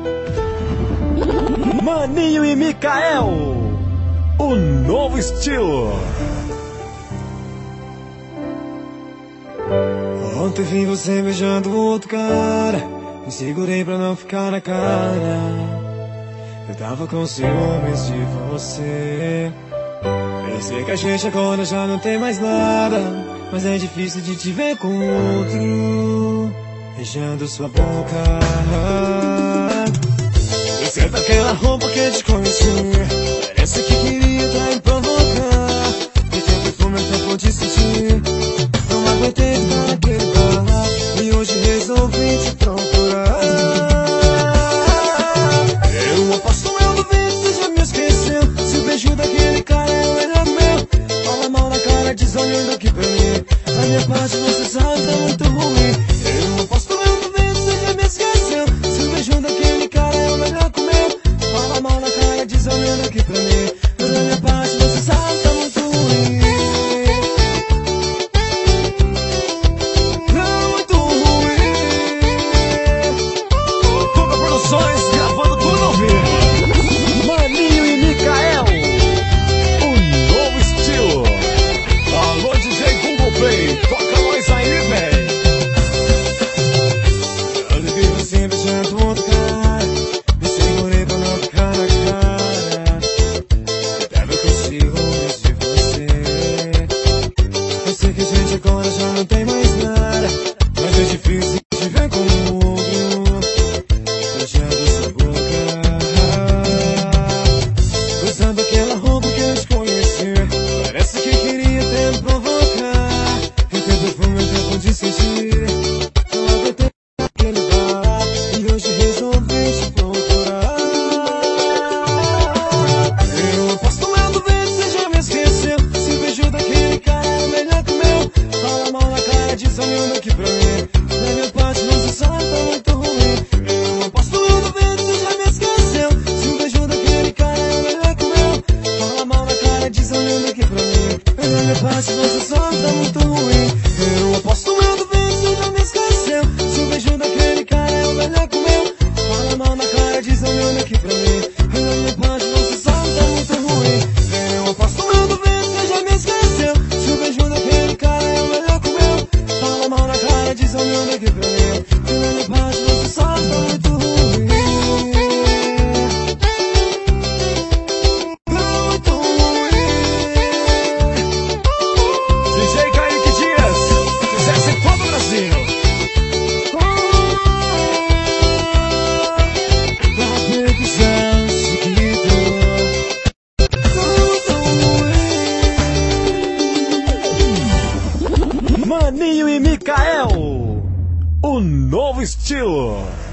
Maninho e Mikael, o novo estilo. Ontem vi você beijando outro cara, me segurei pra não ficar na cara. Eu tava com ciúmes de você. Pensei que a gente agora já não tem mais nada, mas é difícil de te ver com outro beijando sua boca. Você tá aquela roupa que eu te conheci, parece que queria me provocar. E teu perfume eu tô por te sentir. Não aguentei ficar naquele bar e hoje resolvi te procurar. Eu aposto, eu duvido, você já me esqueceu. Se o beijo daquele cara é o melhor meu. Fala mal na cara, diz olhando aqui pra mim. A minha parte você sabe tá muito ruim. Eu aposto, eu duvido, você já me esqueceu. Se o beijo daquele cara é o melhor que o meu. Fala mal na cara, diz olhando aqui pra mim. Mas a minha parte você sabe tá muito ruim. Gravando tudo ao vivo. Maninho e Mikael, o novo estilo. Alô, DJ Google Play, toca nós aí, véi. Eu vi você beijando outro cara, me segurei pra não ficar na cara. Eu tava com ciúmes de você. Eu sei que a gente agora já não tem mais nada, mas é difícil te ver com outro beijando sua boca. Usando aquela roupa que eu te conheci, parece que queria até me provocar. E teu perfume eu tempo de sentir. Não aguentei aquele bar e hoje resolvi te procurar. Eu aposto, eu duvido, você já me esqueceu. Se o beijo daquele cara é melhor que o meu. Fala mal na cara, diz olhando aqui pra mim. Da minha parte você sabe tá muito ruim. Eu aposto, eu duvido, você já me esqueceu. Se o beijo daquele cara é melhor que o meu. Fala mal na cara, diz olhando aqui pra mim. Da minha parte você sabe tá muito ruim. Eu aposto, eu duvido, você já me esqueceu. Se o beijo daquele cara é o melhor que o meu. Fala mal na cara, diz olhando aqui pra mim. Da minha parte você sabe tá muito ruim. Eu aposto, eu duvido, você já me esqueceu. Se o beijo daquele cara é o melhor que o meu. Fala mal na cara, diz olhando aqui pra mim. Da minha parte você sabe tá muito ruim. Muito ruim. DJ Kaique Dias, sucesso em todo o Brasil. Maninho e Mikael, o novo estilo.